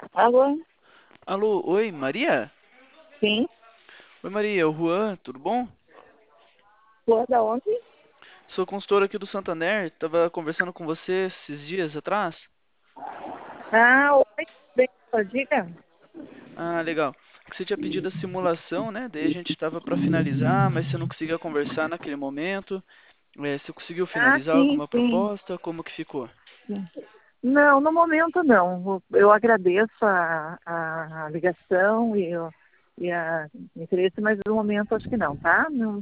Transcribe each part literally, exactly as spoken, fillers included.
Alô? Alô, oi, Maria? Sim. Oi, Maria, é o Juan, tudo bom? Rua da onde? Sou consultor aqui do Santander, tava conversando com você esses dias atrás. Ah, oi. Bem, diga. Ah, legal. Que você tinha pedido a simulação, né? Daí a gente tava para finalizar, mas você não conseguia conversar naquele momento. É, você conseguiu Ah, finalizar sim, alguma sim. proposta? Como que ficou? sim. Não, no momento não. Eu agradeço a, a, a ligação e, o e a interesse, mas no momento acho que não, tá? Não,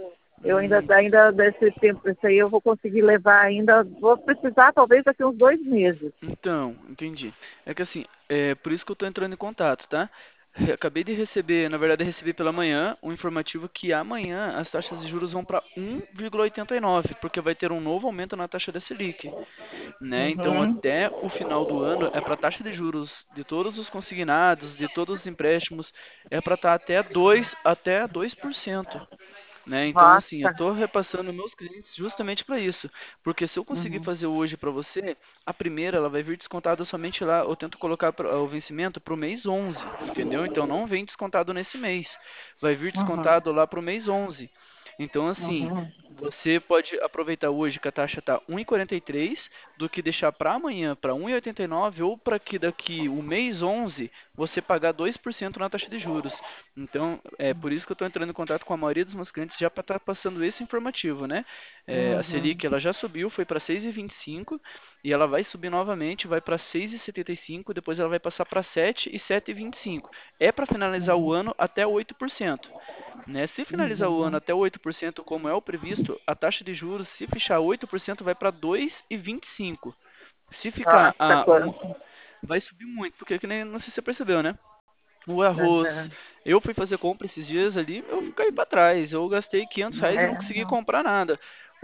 eu ainda, Hum, ainda desse tempo, isso aí eu vou conseguir levar ainda, vou precisar talvez daqui uns dois meses. então, entendi. É que assim, é por isso que eu tô entrando em contato, tá? Re- Acabei de receber, na verdade, recebi pela manhã um informativo que amanhã as taxas de juros vão para um vírgula oitenta e nove, porque vai ter um novo aumento na taxa da Selic, né? Então, Uhum, até o final do ano é para a taxa de juros de todos os consignados, de todos os empréstimos, é para estar até dois até dois por cento, né? Então, assim, eu nossa. estou repassando meus clientes justamente para isso, porque se eu conseguir Uhum, fazer hoje para você, a primeira ela vai vir descontada somente lá, eu tento colocar pra- o vencimento para o mês onze, entendeu? Então não vem descontado nesse mês, vai vir uhum, descontado lá para o mês onze. Então, assim, uhum, você pode aproveitar hoje que a taxa está um vírgula quarenta e três, do que deixar para amanhã para um vírgula oitenta e nove, ou para que daqui o mês onze você pagar dois por cento na taxa de juros. Então, é por isso que eu estou entrando em contato com a maioria dos meus clientes já para estar passando esse informativo, né? É, a uhum, Selic ela já subiu, foi para seis vírgula vinte e cinco e ela vai subir novamente, vai para seis vírgula setenta e cinco, depois ela vai passar para sete e sete vírgula vinte e cinco. É para finalizar o uhum, ano até oito por cento. Né? Se finalizar o ano uhum. até oito por cento, como é o previsto, a taxa de juros, se fechar oito por cento, vai para dois vírgula vinte e cinco. Se ficar Nossa, a um, quanto? vai subir muito, porque que nem, não sei se você percebeu, né? O arroz. Uhum. Eu fui fazer compra esses dias ali, eu caí para trás. Eu gastei quinhentos reais e não É, consegui não. comprar nada.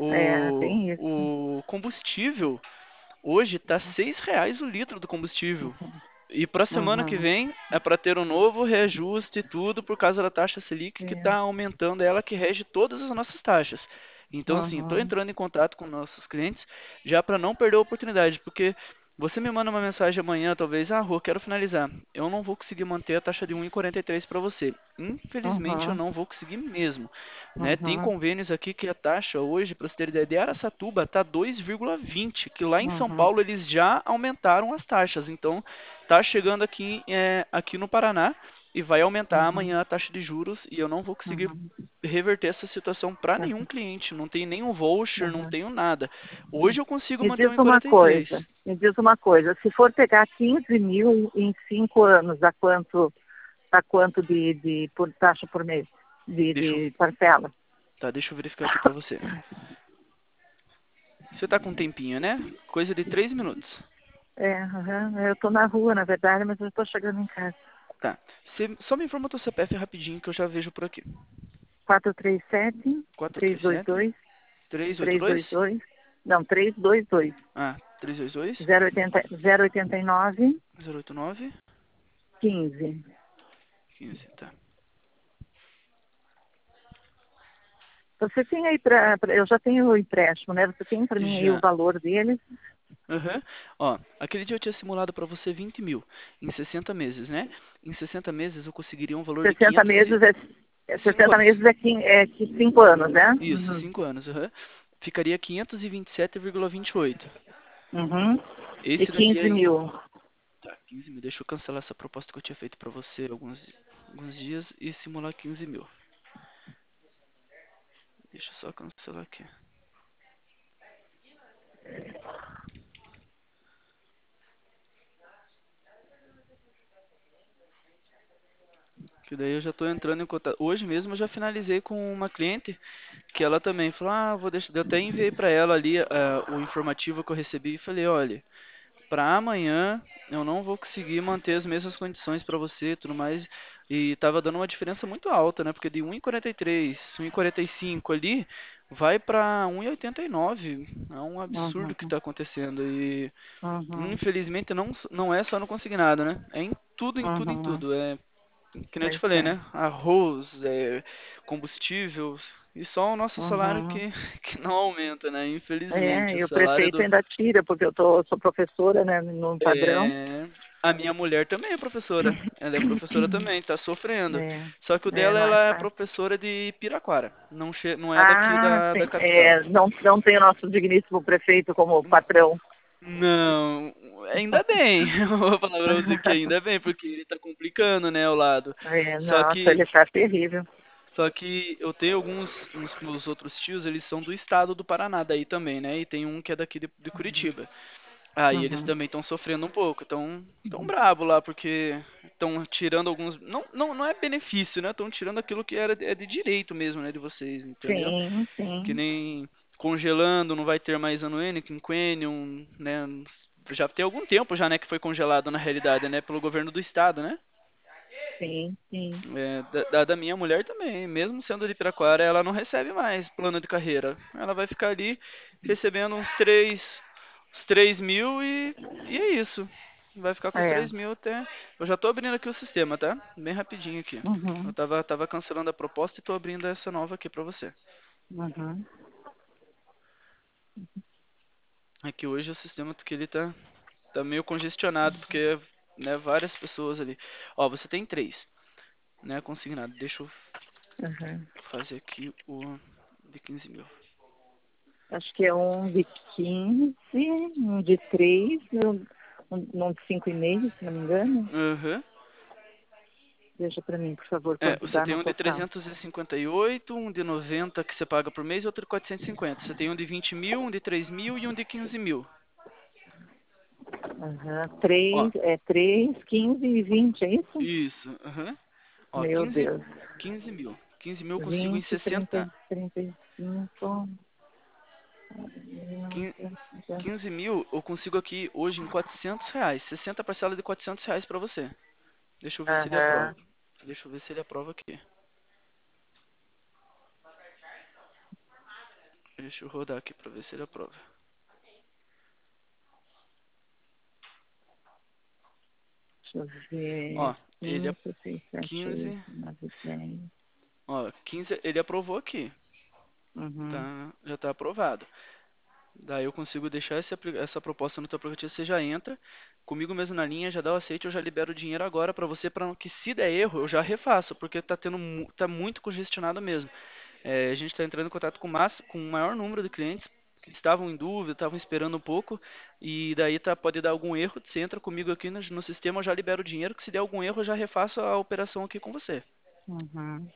É, O, tem isso. o combustível hoje tá seis reais o litro do combustível. E para a semana que Uhum. vem é para ter um novo reajuste e tudo por causa da taxa Selic que está É. aumentando, é ela que rege todas as nossas taxas. Então, assim, estou Uhum. entrando em contato com nossos clientes já para não perder a oportunidade, porque você me manda uma mensagem amanhã, talvez, ah, Rô, quero finalizar. Eu não vou conseguir manter a taxa de um vírgula quarenta e três para você. Infelizmente, eu Uhum. não vou conseguir mesmo. Né? Tem Uhum. convênios aqui que a taxa hoje, para você ter ideia, de Araçatuba está dois vírgula vinte, que lá em São Uhum. Paulo eles já aumentaram as taxas. Então, tá chegando aqui, é, aqui no Paraná e vai aumentar Uhum. amanhã a taxa de juros e eu não vou conseguir Uhum. reverter essa situação para nenhum Uhum. cliente. Não tem nenhum voucher, não Uhum. tenho nada. Hoje eu consigo Me manter um diz em uma quarenta e coisa, três. me diz uma coisa, se for pegar quinze mil em cinco anos, dá quanto, dá quanto de, de por taxa por mês, de, Deixa eu, de parcela? tá, deixa eu verificar aqui para você. Você tá com um tempinho, né? Coisa de três minutos. É, uhum. Eu estou na rua, na verdade, mas eu estou chegando em casa. Tá. Você só me informa o teu C P F rapidinho que eu já vejo por aqui. quatro três sete, três dois quatro três sete, dois, três dois três oito dois? dois, não, três dois dois. Ah, três dois dois, zero oitenta, zero oitenta e nove, zero oito nove, quinze. quinze, tá. Você tem aí para, eu já tenho o empréstimo, né? Você tem para mim aí o Já. valor deles? Aham. Ó, aquele dia eu tinha simulado para você vinte mil em sessenta meses, né? Em sessenta meses eu conseguiria um valor de sessenta quinhentos e... meses é, é cinco sessenta anos. meses é, quin- é que cinco anos, né? Isso, Uhum. cinco anos, aham. Ficaria quinhentos e vinte e sete vírgula vinte e oito. Uhum. E Esse daqui quinze aí... mil. Tá, quinze mil. Deixa eu cancelar essa proposta que eu tinha feito para você alguns, alguns dias e simular quinze mil. Deixa eu só cancelar aqui. Que daí eu já estou entrando em contato. Hoje mesmo eu já finalizei com uma cliente que ela também falou: Ah, vou deixar. Eu até enviei para ela ali ah, o informativo que eu recebi e falei: Olha, para amanhã eu não vou conseguir manter as mesmas condições para você e tudo mais. E tava dando uma diferença muito alta, né? Porque de um vírgula quarenta e três, um vírgula quarenta e cinco ali vai para um vírgula oitenta e nove. É um absurdo o que Uhum. está acontecendo. E Uhum. infelizmente não, não é só no consignado, né? É em tudo, em tudo, em Uhum. tudo. É que nem eu te Pois falei, é. né? Arroz, é, combustível e só o nosso salário Uhum. que, que não aumenta, né? É, Infelizmente, o e o salário prefeito do ainda tira, porque eu tô, sou professora, né, no padrão. é, A minha mulher também é professora. Ela é professora também, tá sofrendo. É, Só que o é, dela, não é ela é fácil. professora de Piraquara. Não, che- não é daqui Ah, da, da sim. capital. É, não, não tem o nosso digníssimo prefeito como patrão. Não, ainda bem. Eu vou falar pra você que ainda bem, porque ele tá complicando, né, o lado. É, Só nossa, que, ele está terrível. só que eu tenho alguns, uns meus outros tios, eles são do estado do Paraná daí também, né? E tem um que é daqui de, de Curitiba. Aí eles Uhum, também estão sofrendo um pouco, estão tão brabo lá, porque estão tirando alguns. Não, não, não é benefício, né? Estão tirando aquilo que era é de direito mesmo, né? De vocês, entendeu? sim, Que sim, nem congelando, não vai ter mais ano N, quinquênio, né? Já tem algum tempo já, né, que foi congelado na realidade, né? Pelo governo do estado, né? sim, sim. É, da, da da minha mulher também, mesmo sendo de Piraquara, ela não recebe mais plano de carreira. Ela vai ficar ali recebendo uns três, uns três mil e, e é isso. Vai ficar com os É. três mil até. Eu já tô abrindo aqui o sistema, tá? Bem rapidinho aqui. Eu Uhum, tava, tava cancelando a proposta e tô abrindo essa nova aqui pra você. uhum, É que hoje o sistema que ele tá, tá meio congestionado, porque né, várias pessoas ali. Ó, você tem três, né, consignado. Deixa eu uhum. fazer aqui o de quinze mil. Acho que é um de quinze, um de três, um, um de cinco e meio, se não me engano. Aham. Veja para mim, por favor, É, quanto você dá tem no um de total. trezentos e cinquenta e oito, um de noventa que você paga por mês e outro de quatrocentos e cinquenta. Você tem um de vinte mil, um de três mil e um de quinze mil. Uhum. Ó, Três, é três, quinze e vinte, é isso? isso, aham. Ó, Meu quinze, Deus. quinze mil. quinze mil eu consigo em Vinte, trinta, sessenta. trinta e cinco. quin- quinze mil eu consigo aqui hoje em quatrocentos reais. sessenta parcelas de quatrocentos reais pra você. Deixa eu ver se ele aprova. Aham. Deixa eu ver se ele aprova aqui. Deixa eu rodar aqui pra ver se ele aprova. Deixa eu ver. Ó, ele é Cinco, seis, sete, oito, quinze. nove, dez. Ó, quinze ele aprovou aqui. Uhum. Tá, já tá aprovado. Daí eu consigo deixar esse apli- essa proposta no teu aplicativo, você já entra comigo mesmo na linha, já dá o aceite, eu já libero o dinheiro agora pra você, para que se der erro, eu já refaço, porque tá tendo mu- tá muito congestionado mesmo. É, a gente está entrando em contato com, massa, com o maior número de clientes que estavam em dúvida, estavam esperando um pouco, e daí tá, pode dar algum erro, você entra comigo aqui no, no sistema, eu já libero o dinheiro, que se der algum erro, eu já refaço a operação aqui com você. Uhum.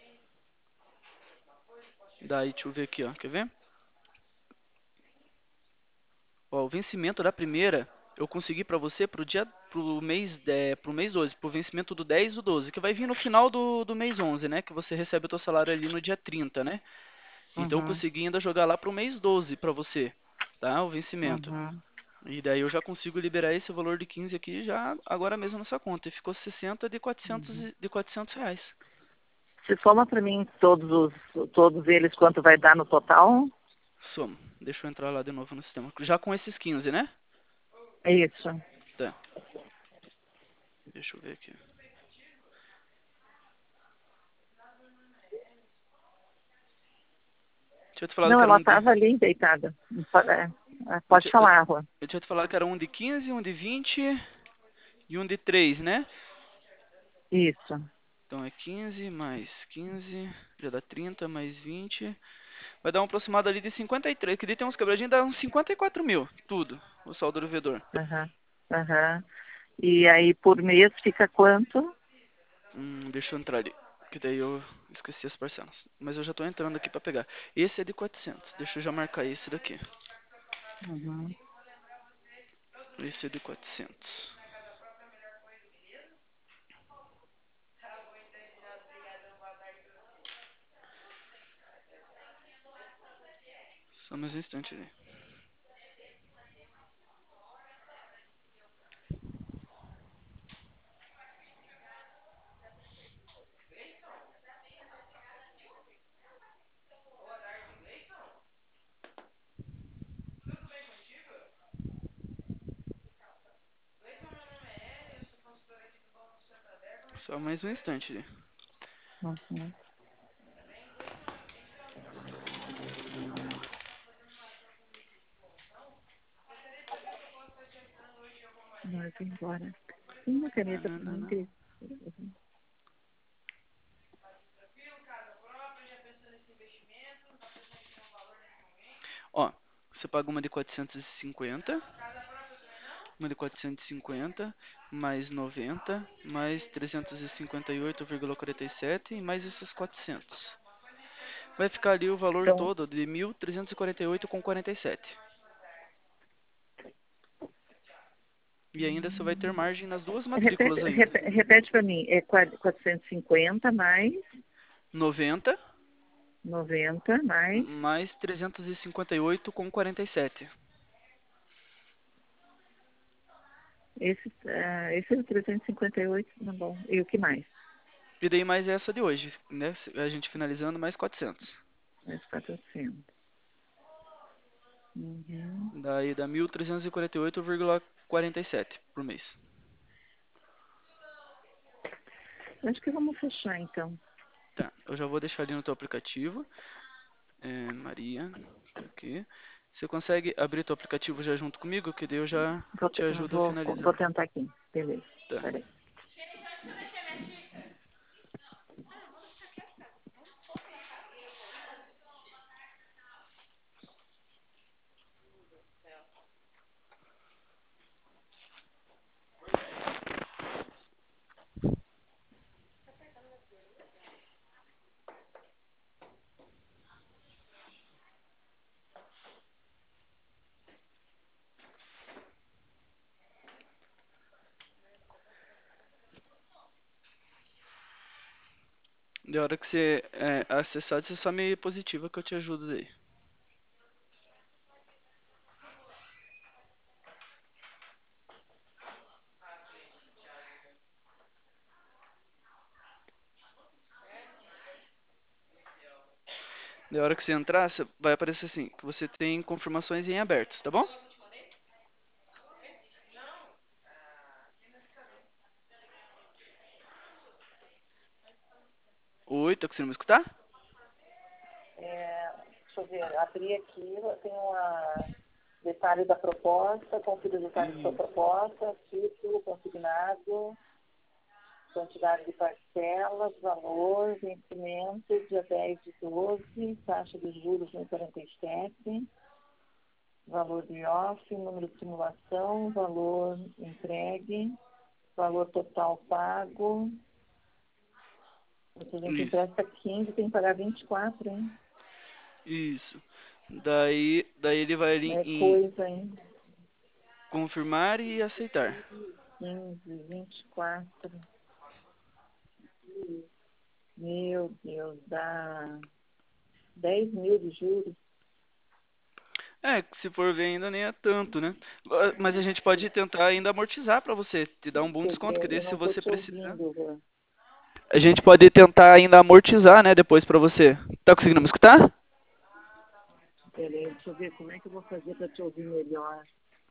Daí, deixa eu ver aqui, ó, quer ver? Ó, o vencimento da primeira eu consegui para você pro dia pro mês é, pro mês doze, pro vencimento do dez do doze, que vai vir no final do, do mês onze, né? Que você recebe o teu salário ali no dia trinta, né? Então eu Uhum. consegui ainda jogar lá pro mês doze para você, tá? O vencimento. Uhum. E daí eu já consigo liberar esse valor de quinze aqui já agora mesmo na sua conta. E ficou sessenta de quatrocentos Uhum. e- de quatrocentos reais. Se soma para mim todos os, todos eles quanto vai dar no total? Soma. Deixa eu entrar lá de novo no sistema. Já com esses quinze, né? É isso. Tá. Deixa eu ver aqui. Tinha te falado Não, que era ela um de estava ali deitada. É, Eu, pode ti- eu, falar, Rua. eu tinha te falado que era um de quinze, um de vinte e um de três, né? Isso. Então é quinze mais quinze, já dá trinta mais vinte. Vai dar um aproximado ali de cinquenta e três, que daí tem uns quebradinhos, dá uns cinquenta e quatro mil, tudo, o saldo do devedor. Aham. Aham. E aí por mês fica quanto? Hum, deixa eu entrar ali, que daí eu esqueci as parcelas. Mas eu já tô entrando aqui pra pegar. Esse é de quatrocentos, deixa eu já marcar esse daqui. Uhum. Esse é de quatrocentos. Só mais um instante ali. Só mais um instante ali. Uhum. Nós embora. Tem uma caneta para mim, Nananã. Cris? Ó, você paga uma de quatrocentos e cinquenta, uma de quatrocentos e cinquenta, mais noventa, mais trezentos e cinquenta e oito vírgula quarenta e sete e mais esses quatrocentos. Vai ficar ali o valor Então, todo de mil trezentos e quarenta e oito vírgula quarenta e sete. E ainda você vai ter margem nas duas repete, matrículas ainda. repete, repete para mim, é quatrocentos e cinquenta mais noventa noventa mais, mais trezentos e cinquenta e oito vírgula quarenta e sete. esse, uh, esse é o trezentos e cinquenta e oito, tá bom. E o que mais? E daí mais essa de hoje, né? A gente finalizando mais quatrocentos. Mais quatrocentos. Uhum. Daí dá mil trezentos e quarenta e oito vírgula quarenta e sete por mês. Acho que vamos fechar, então. Tá, eu já vou deixar ali no teu aplicativo. É, Maria, tá aqui. Você consegue abrir teu aplicativo já junto comigo? Que daí eu já Vou, te te- ajudo a vou, vou finalizar. tentar aqui. Beleza. Tá. Peraí. Da hora que você é, acessar, você só me positiva que eu te ajudo daí. Da hora que você entrar, você- vai aparecer assim, que você tem confirmações em aberto, tá bom? Oi, tá conseguindo me escutar? É, deixa eu ver, abri aqui, tem uma detalhe da proposta, confira o detalhe da sua Isso. proposta, título, consignado, quantidade de parcelas, valor, vencimento, dia dez de doze, taxa de juros um vírgula quarenta e sete, valor de off, número de simulação, valor entregue, valor total pago. Se a gente Isso. empresta quinze, tem que pagar vinte e quatro, hein? Isso. Daí, daí ele vai ali É em coisa, hein? confirmar e aceitar. quinze, vinte e quatro. Meu Deus, dá dez mil de juros. É, que se for ver ainda nem é tanto, né? Ah, mas a gente pode tentar ainda amortizar pra você, te dar um bom Quer desconto, que dizer, daí eu se não estou você te precisar. ouvindo, Juan. A gente pode tentar ainda amortizar, né, depois pra você. Tá conseguindo me escutar? Peraí, deixa eu ver como é que eu vou fazer para te ouvir melhor.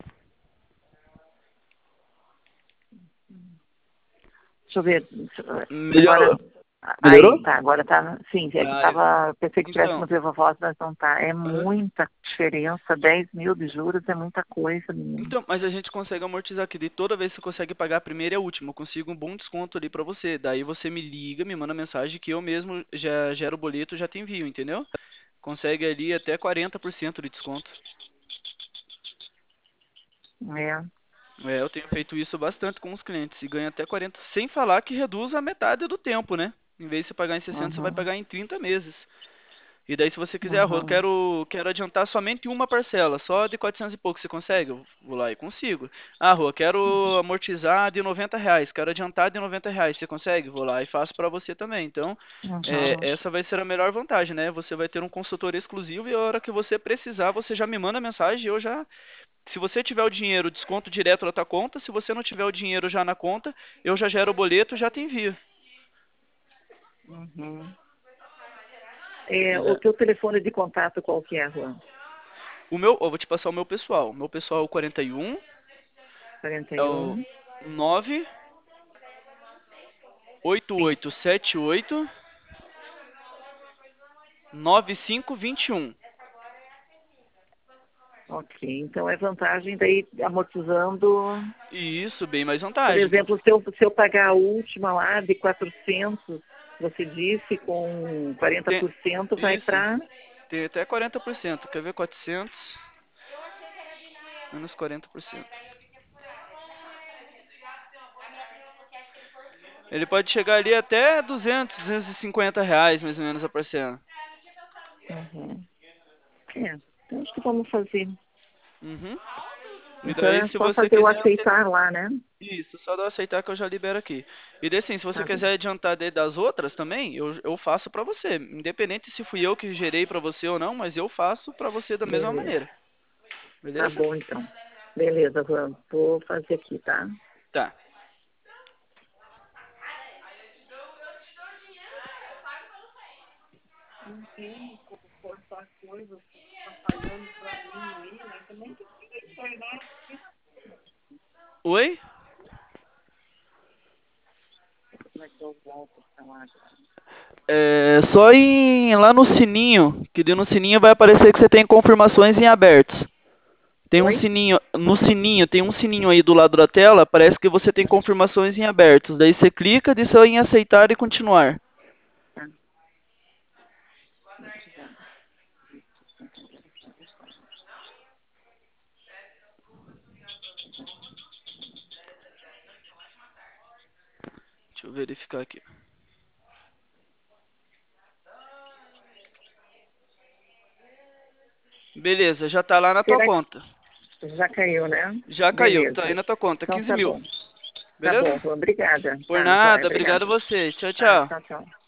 Deixa eu ver. Agora, Melhorou. aí, Melhorou? tá, agora tá. Sim, é que Ah, eu- tava. Pensei que tivesse no então, Viva Voz, mas não tá. É aham. muita diferença. Dez mil de juros é muita coisa, menino. Então, mas a gente consegue amortizar aqui. De toda vez você consegue pagar a primeira e a última. Eu consigo um bom desconto ali pra você. Daí você me liga, me manda mensagem que eu mesmo já gero o boleto e já te envio, entendeu? Consegue ali até quarenta por cento de desconto. É. É, eu tenho feito isso bastante com os clientes e ganha até quarenta, sem falar que reduz a metade do tempo, né? Em vez de você pagar em sessenta, você vai Uhum, pagar em trinta meses. E daí, se você quiser, ah, Rô, eu uhum, quero, quero adiantar somente uma parcela, só de quatrocentos e pouco, você consegue? Eu vou lá e consigo. Ah, Rô, eu quero amortizar de noventa reais, quero adiantar de noventa reais, você consegue? Vou lá e faço para você também. Então, é, uhum, essa vai ser a melhor vantagem, né? Você vai ter um consultor exclusivo e a hora que você precisar, você já me manda mensagem e eu já. Se você tiver o dinheiro, desconto direto na tua conta. Se você não tiver o dinheiro já na conta, eu já gero o boleto e já te envio. uhum. É, o É, teu telefone de contato qual que é, Juan? o meu, eu vou te passar o meu pessoal. O meu pessoal é o quarenta e um, quarenta é e o um. nove oito Sim. oito sete oito nove cinco dois um. Ok, então é vantagem daí amortizando, E isso, bem mais por vantagem. exemplo, se eu, se eu pagar a última lá de quatrocentos, você disse, com quarenta Tem, por cento vai isso, para... tem até quarenta por cento. Quer ver quatrocentos menos quarenta por cento? Ele pode chegar ali até duzentos, duzentos e cinquenta reais, mais ou menos, a parcela. Uhum. É, então acho que vamos fazer. Uhum. E Então daí, é se só você fazer o quiser, ante- aceitar lá, né? isso, só dá aceitar que eu já libero aqui. E daí, assim, se você Tá bem. quiser adiantar de- das outras também, eu, eu faço pra você. Independente se fui eu que gerei pra você ou não, mas eu faço pra você da mesma Beleza. maneira. Tá Beleza? bom, então. Beleza, vamos. Vou fazer aqui, tá? Tá. Não tem como cortar coisas que tá falhando pra mim aí, mas também que fica a internet. Oi? Como é que eu volto pra lá agora? É só ir lá no sininho, que daí no sininho vai aparecer que você tem confirmações em abertos. Tem um Oi? sininho, no sininho, tem um sininho aí do lado da tela, parece que você tem confirmações em abertos. Daí você clica, diz só em aceitar e continuar. Tá. Deixa eu verificar aqui. Beleza, já tá lá na tua Será que conta. já caiu, né? Já caiu, tá aí Beleza. na tua conta, Então quinze tá mil. bom. Tá bom, Beleza? então, obrigada. Por Tá, joia, nada, obrigado a obrigada. você. Tchau, Tá, tchau. tchau, tchau.